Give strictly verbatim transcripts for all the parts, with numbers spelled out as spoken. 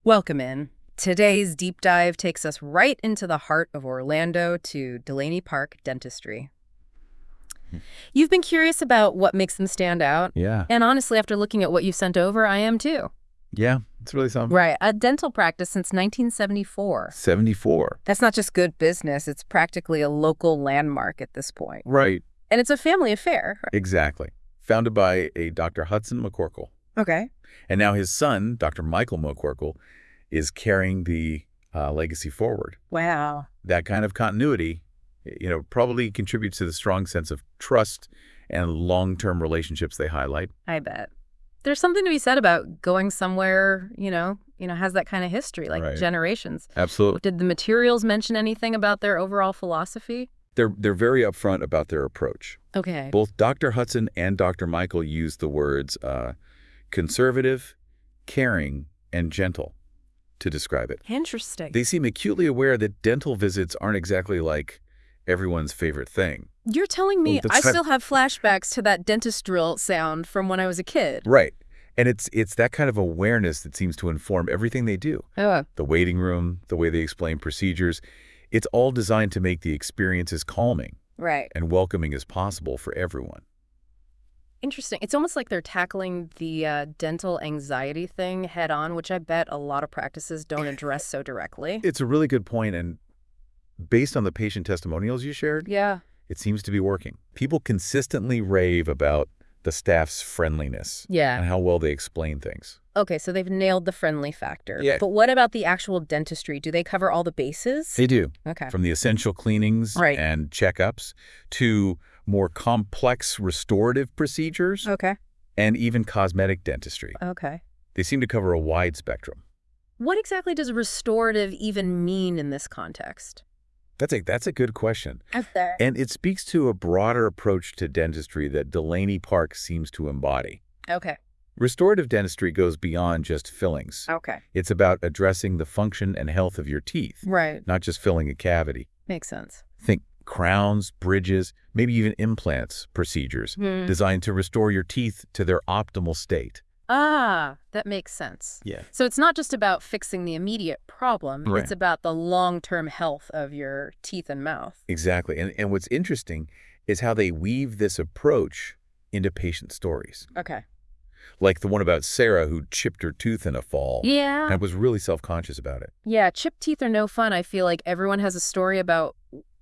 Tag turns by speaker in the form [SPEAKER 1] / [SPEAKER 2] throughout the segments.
[SPEAKER 1] Welcome in. Today's deep dive takes us right into the heart of Orlando to Delaney Park Dentistry. You've been curious about what makes them stand out.
[SPEAKER 2] Yeah.
[SPEAKER 1] And honestly, after looking at what you sent over, I am too.
[SPEAKER 2] Yeah, it's really something.
[SPEAKER 1] Right. A dental practice since nineteen seventy-four.
[SPEAKER 2] seventy-four.
[SPEAKER 1] That's not just good business. It's practically a local landmark at this point.
[SPEAKER 2] Right.
[SPEAKER 1] And it's a family affair.
[SPEAKER 2] Exactly. Founded by a Doctor Hudson McCorkle.
[SPEAKER 1] Okay.
[SPEAKER 2] And now his son, Doctor Michael McCorkle, is carrying the uh, legacy forward.
[SPEAKER 1] Wow.
[SPEAKER 2] That kind of continuity, you know, probably contributes to the strong sense of trust and long-term relationships they highlight.
[SPEAKER 1] I bet. There's something to be said about going somewhere, you know, you know, has that kind of history, like
[SPEAKER 2] Right.
[SPEAKER 1] generations.
[SPEAKER 2] Absolutely.
[SPEAKER 1] Did the materials mention anything about their overall philosophy?
[SPEAKER 2] They're, they're very upfront about their approach.
[SPEAKER 1] Okay.
[SPEAKER 2] Both Doctor Hudson and Doctor Michael use the words uh, conservative, caring, and gentle to describe it.
[SPEAKER 1] Interesting.
[SPEAKER 2] They seem acutely aware that dental visits aren't exactly like everyone's favorite thing.
[SPEAKER 1] You're telling me
[SPEAKER 2] Well,
[SPEAKER 1] I
[SPEAKER 2] that's
[SPEAKER 1] still have flashbacks to that dentist drill sound from when I was a kid.
[SPEAKER 2] Right. And it's it's that kind of awareness that seems to inform everything they do.
[SPEAKER 1] Oh,
[SPEAKER 2] The waiting room, the way they explain procedures, it's all designed to make the experience as calming
[SPEAKER 1] right.
[SPEAKER 2] and welcoming as possible for everyone.
[SPEAKER 1] Interesting. It's almost like they're tackling the uh, dental anxiety thing head on, which I bet a lot of practices don't address so directly.
[SPEAKER 2] It's a really good point, and based on the patient testimonials you shared,
[SPEAKER 1] Yeah.
[SPEAKER 2] it seems to be working. People consistently rave about the staff's friendliness and
[SPEAKER 1] Yeah.
[SPEAKER 2] how well they explain things.
[SPEAKER 1] Okay, so they've nailed the friendly factor.
[SPEAKER 2] Yeah.
[SPEAKER 1] But what about the actual dentistry? Do they cover all the bases?
[SPEAKER 2] They do.
[SPEAKER 1] Okay.
[SPEAKER 2] From the essential cleanings
[SPEAKER 1] Right.
[SPEAKER 2] and checkups to more complex restorative procedures
[SPEAKER 1] Okay.
[SPEAKER 2] and even cosmetic dentistry.
[SPEAKER 1] Okay.
[SPEAKER 2] They seem to cover a wide spectrum.
[SPEAKER 1] What exactly does restorative even mean in this context?
[SPEAKER 2] That's a, that's a good question.
[SPEAKER 1] Out there.
[SPEAKER 2] And it speaks to a broader approach to dentistry that Delaney Park seems to embody.
[SPEAKER 1] Okay.
[SPEAKER 2] Restorative dentistry goes beyond just fillings.
[SPEAKER 1] Okay.
[SPEAKER 2] It's about addressing the function and health of your teeth,
[SPEAKER 1] Right.
[SPEAKER 2] not just filling a cavity.
[SPEAKER 1] Makes sense.
[SPEAKER 2] Think crowns, bridges, maybe even implants procedures
[SPEAKER 1] Hmm.
[SPEAKER 2] designed to restore your teeth to their optimal state.
[SPEAKER 1] Ah, that makes sense.
[SPEAKER 2] Yeah.
[SPEAKER 1] So it's not just about fixing the immediate problem.
[SPEAKER 2] Right.
[SPEAKER 1] It's about the long-term health of your teeth and mouth.
[SPEAKER 2] Exactly. And, and what's interesting is how they weave this approach into patient stories.
[SPEAKER 1] Okay.
[SPEAKER 2] Like the one about Sarah who chipped her tooth in a fall
[SPEAKER 1] Yeah.
[SPEAKER 2] and was really self-conscious about it.
[SPEAKER 1] Yeah, chipped teeth are no fun. I feel like everyone has a story about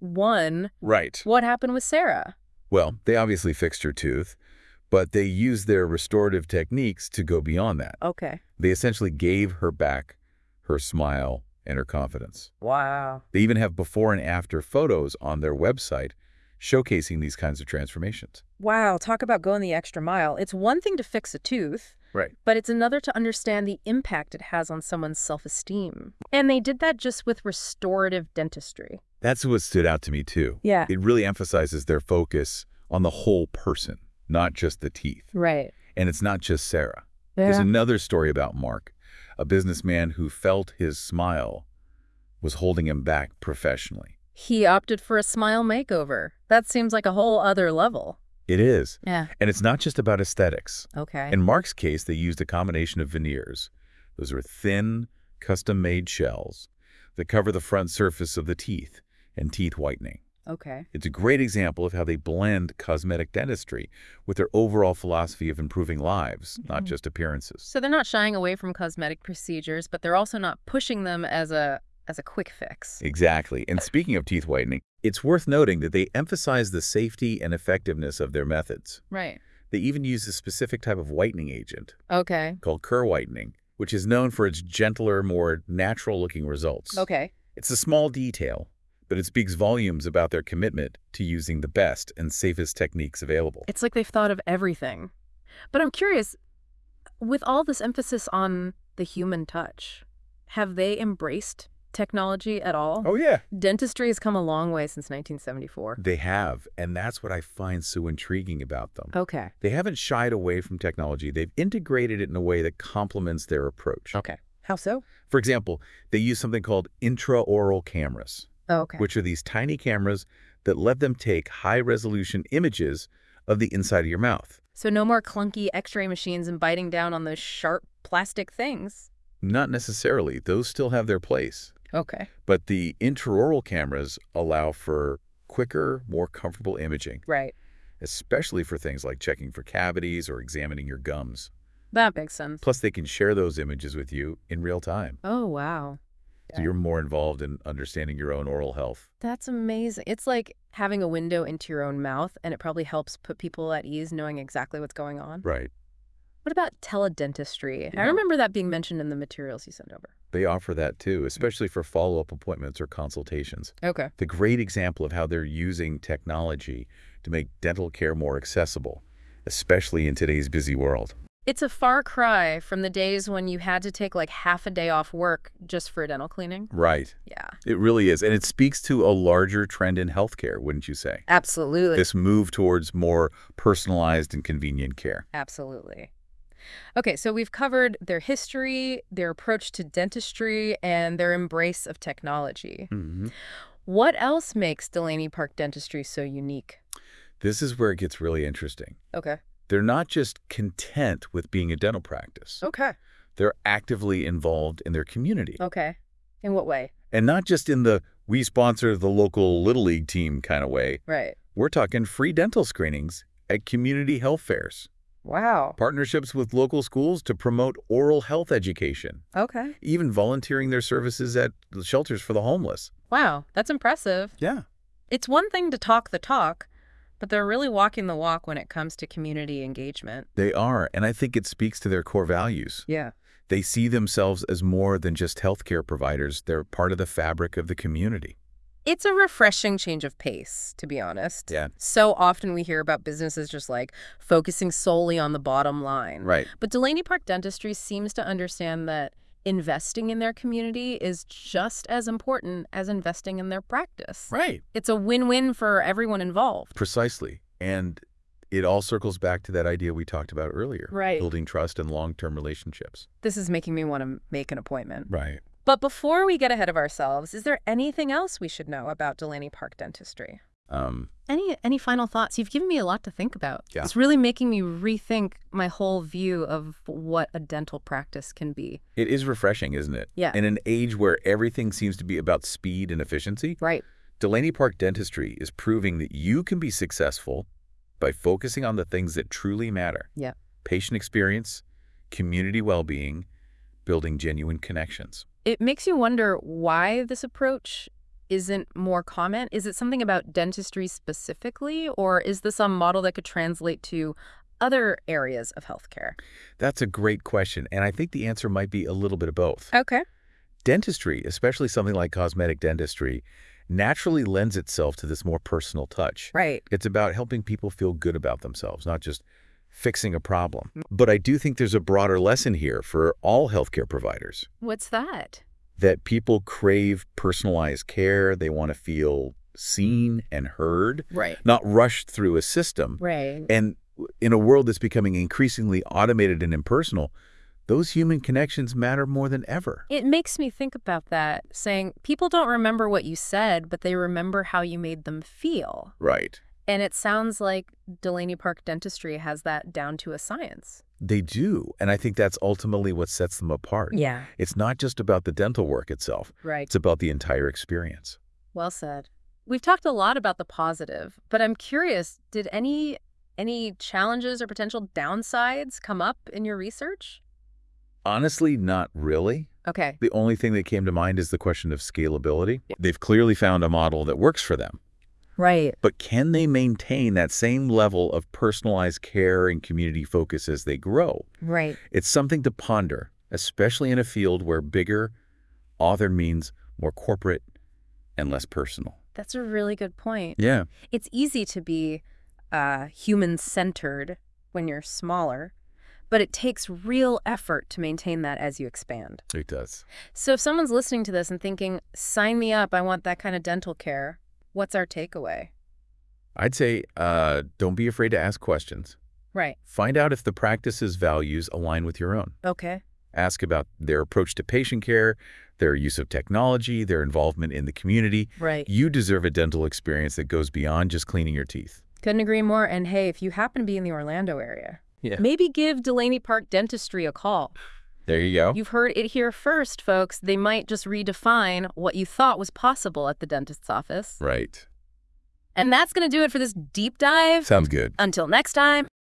[SPEAKER 1] one.
[SPEAKER 2] Right.
[SPEAKER 1] What happened with Sarah?
[SPEAKER 2] Well, they obviously fixed her tooth, but they used their restorative techniques to go beyond that.
[SPEAKER 1] Okay.
[SPEAKER 2] They essentially gave her back her smile and her confidence.
[SPEAKER 1] Wow.
[SPEAKER 2] They even have before and after photos on their website showcasing these kinds of transformations.
[SPEAKER 1] Wow, talk about going the extra mile. It's one thing to fix a tooth,
[SPEAKER 2] Right.
[SPEAKER 1] but it's another to understand the impact it has on someone's self-esteem. And they did that just with restorative dentistry.
[SPEAKER 2] That's what stood out to me, too.
[SPEAKER 1] Yeah.
[SPEAKER 2] It really emphasizes their focus on the whole person, not just the teeth.
[SPEAKER 1] Right.
[SPEAKER 2] And it's not just Sarah. There's another story about Mark, a businessman who felt his smile was holding him back professionally.
[SPEAKER 1] He opted for a smile makeover. That seems like a whole other level.
[SPEAKER 2] It is.
[SPEAKER 1] Yeah.
[SPEAKER 2] And it's not just about aesthetics.
[SPEAKER 1] Okay.
[SPEAKER 2] In Mark's case, they used a combination of veneers. Those are thin, custom-made shells that cover the front surface of the teeth and teeth whitening.
[SPEAKER 1] Okay.
[SPEAKER 2] It's a great example of how they blend cosmetic dentistry with their overall philosophy of improving lives, not just appearances.
[SPEAKER 1] So they're not shying away from cosmetic procedures, but they're also not pushing them as a as a quick fix.
[SPEAKER 2] Exactly. And speaking of teeth whitening, it's worth noting that they emphasize the safety and effectiveness of their methods.
[SPEAKER 1] Right.
[SPEAKER 2] They even use a specific type of whitening agent
[SPEAKER 1] Okay.
[SPEAKER 2] called Kerr whitening, which is known for its gentler, more natural-looking results.
[SPEAKER 1] Okay.
[SPEAKER 2] It's a small detail, but it speaks volumes about their commitment to using the best and safest techniques available.
[SPEAKER 1] It's like they've thought of everything. But I'm curious, with all this emphasis on the human touch, have they embraced technology at all?
[SPEAKER 2] Oh, yeah.
[SPEAKER 1] Dentistry has come a long way since nineteen seventy-four.
[SPEAKER 2] They have, and that's what I find so intriguing about them.
[SPEAKER 1] Okay.
[SPEAKER 2] They haven't shied away from technology. They've integrated it in a way that complements their approach.
[SPEAKER 1] Okay. How so?
[SPEAKER 2] For example, they use something called intraoral cameras,
[SPEAKER 1] Oh, okay.
[SPEAKER 2] which are these tiny cameras that let them take high-resolution images of the inside of your mouth.
[SPEAKER 1] So no more clunky x-ray machines and biting down on those sharp plastic things.
[SPEAKER 2] Not necessarily. Those still have their place.
[SPEAKER 1] Okay.
[SPEAKER 2] But the intraoral cameras allow for quicker, more comfortable imaging,
[SPEAKER 1] Right.
[SPEAKER 2] especially for things like checking for cavities or examining your gums.
[SPEAKER 1] That makes sense.
[SPEAKER 2] Plus, they can share those images with you in real time.
[SPEAKER 1] Oh, wow.
[SPEAKER 2] So you're more involved in understanding your own oral health.
[SPEAKER 1] That's amazing. It's like having a window into your own mouth, and it probably helps put people at ease knowing exactly what's going on.
[SPEAKER 2] Right.
[SPEAKER 1] What about teledentistry?
[SPEAKER 2] Yeah.
[SPEAKER 1] I remember that being mentioned in the materials you sent over.
[SPEAKER 2] They offer that too, especially for follow-up appointments or consultations.
[SPEAKER 1] Okay.
[SPEAKER 2] The great example of how they're using technology to make dental care more accessible, especially in today's busy world.
[SPEAKER 1] It's a far cry from the days when you had to take like half a day off work just for a dental cleaning.
[SPEAKER 2] Right.
[SPEAKER 1] Yeah.
[SPEAKER 2] It really is. And it speaks to a larger trend in healthcare, wouldn't you say?
[SPEAKER 1] Absolutely.
[SPEAKER 2] This move towards more personalized and convenient care.
[SPEAKER 1] Absolutely. Okay, so we've covered their history, their approach to dentistry, and their embrace of technology.
[SPEAKER 2] Mm-hmm.
[SPEAKER 1] What else makes Delaney Park Dentistry so unique?
[SPEAKER 2] This is where it gets really interesting.
[SPEAKER 1] Okay.
[SPEAKER 2] They're not just content with being a dental practice.
[SPEAKER 1] Okay.
[SPEAKER 2] They're actively involved in their community.
[SPEAKER 1] Okay. In what way?
[SPEAKER 2] And not just in the we sponsor the local Little League team kind of way.
[SPEAKER 1] Right.
[SPEAKER 2] We're talking free dental screenings at community health fairs,
[SPEAKER 1] Wow.
[SPEAKER 2] partnerships with local schools to promote oral health education,
[SPEAKER 1] Okay.
[SPEAKER 2] even volunteering their services at the shelters for the homeless.
[SPEAKER 1] Wow, that's impressive.
[SPEAKER 2] Yeah.
[SPEAKER 1] It's one thing to talk the talk, but they're really walking the walk when it comes to community engagement.
[SPEAKER 2] They are, and I think it speaks to their core values.
[SPEAKER 1] Yeah.
[SPEAKER 2] They see themselves as more than just healthcare providers. They're part of the fabric of the community.
[SPEAKER 1] It's a refreshing change of pace, to be honest.
[SPEAKER 2] Yeah.
[SPEAKER 1] So often we hear about businesses just like focusing solely on the bottom line.
[SPEAKER 2] Right.
[SPEAKER 1] But Delaney Park Dentistry seems to understand that investing in their community is just as important as investing in their practice.
[SPEAKER 2] Right.
[SPEAKER 1] It's a win-win for everyone involved.
[SPEAKER 2] Precisely. And it all circles back to that idea we talked about earlier.
[SPEAKER 1] Right.
[SPEAKER 2] Building trust and long-term relationships.
[SPEAKER 1] This is making me want to make an appointment.
[SPEAKER 2] Right.
[SPEAKER 1] But before we get ahead of ourselves, is there anything else we should know about Delaney Park Dentistry?
[SPEAKER 2] Um,
[SPEAKER 1] Any any final thoughts? You've given me a lot to think about.
[SPEAKER 2] Yeah.
[SPEAKER 1] It's really making me rethink my whole view of what a dental practice can be.
[SPEAKER 2] it is refreshing, isn't it?
[SPEAKER 1] Yeah.
[SPEAKER 2] In an age where everything seems to be about speed and efficiency,
[SPEAKER 1] Right.
[SPEAKER 2] Delaney Park Dentistry is proving that you can be successful by focusing on the things that truly matter.
[SPEAKER 1] Yeah.
[SPEAKER 2] Patient experience, community well-being, building genuine connections.
[SPEAKER 1] It makes you wonder why this approach isn't more common. Is it something about dentistry specifically, or is this a model that could translate to other areas of healthcare?
[SPEAKER 2] That's a great question, and I think the answer might be a little bit of both.
[SPEAKER 1] Okay.
[SPEAKER 2] Dentistry, especially something like cosmetic dentistry, naturally lends itself to this more personal touch.
[SPEAKER 1] Right.
[SPEAKER 2] It's about helping people feel good about themselves, not just fixing a problem. But I do think there's a broader lesson here for all healthcare providers,
[SPEAKER 1] What's that?
[SPEAKER 2] that people crave personalized care. They want to feel seen and heard,
[SPEAKER 1] Right.
[SPEAKER 2] not rushed through a system.
[SPEAKER 1] Right.
[SPEAKER 2] And in a world that's becoming increasingly automated and impersonal, those human connections matter more than ever.
[SPEAKER 1] It makes me think about that, saying people don't remember what you said, but they remember how you made them feel.
[SPEAKER 2] Right.
[SPEAKER 1] And it sounds like Delaney Park Dentistry has that down to a science.
[SPEAKER 2] They do. And I think that's ultimately what sets them apart.
[SPEAKER 1] Yeah.
[SPEAKER 2] It's not just about the dental work itself.
[SPEAKER 1] Right.
[SPEAKER 2] It's about the entire experience.
[SPEAKER 1] Well said. We've talked a lot about the positive, but I'm curious, did any any challenges or potential downsides come up in your research?
[SPEAKER 2] Honestly, not really.
[SPEAKER 1] Okay.
[SPEAKER 2] The only thing that came to mind is the question of scalability. They've clearly found a model that works for them.
[SPEAKER 1] Right.
[SPEAKER 2] But can they maintain that same level of personalized care and community focus as they grow?
[SPEAKER 1] Right.
[SPEAKER 2] It's something to ponder, especially in a field where bigger often means more corporate and less personal.
[SPEAKER 1] That's a really good point.
[SPEAKER 2] Yeah.
[SPEAKER 1] It's easy to be uh, human-centered when you're smaller, but it takes real effort to maintain that as you expand.
[SPEAKER 2] It does.
[SPEAKER 1] So if someone's listening to this and thinking, sign me up, I want that kind of dental care, what's our takeaway?
[SPEAKER 2] I'd say uh, don't be afraid to ask questions.
[SPEAKER 1] Right.
[SPEAKER 2] Find out if the practice's values align with your own.
[SPEAKER 1] Okay.
[SPEAKER 2] Ask about their approach to patient care, their use of technology, their involvement in the community.
[SPEAKER 1] Right.
[SPEAKER 2] You deserve a dental experience that goes beyond just cleaning your teeth.
[SPEAKER 1] Couldn't agree more. And hey, if you happen to be in the Orlando area,
[SPEAKER 2] Yeah.
[SPEAKER 1] maybe give Delaney Park Dentistry a call.
[SPEAKER 2] There you go.
[SPEAKER 1] You've heard it here first, folks. They might just redefine what you thought was possible at the dentist's office.
[SPEAKER 2] Right.
[SPEAKER 1] And that's going to do it for this deep dive.
[SPEAKER 2] Sounds good.
[SPEAKER 1] Until next time.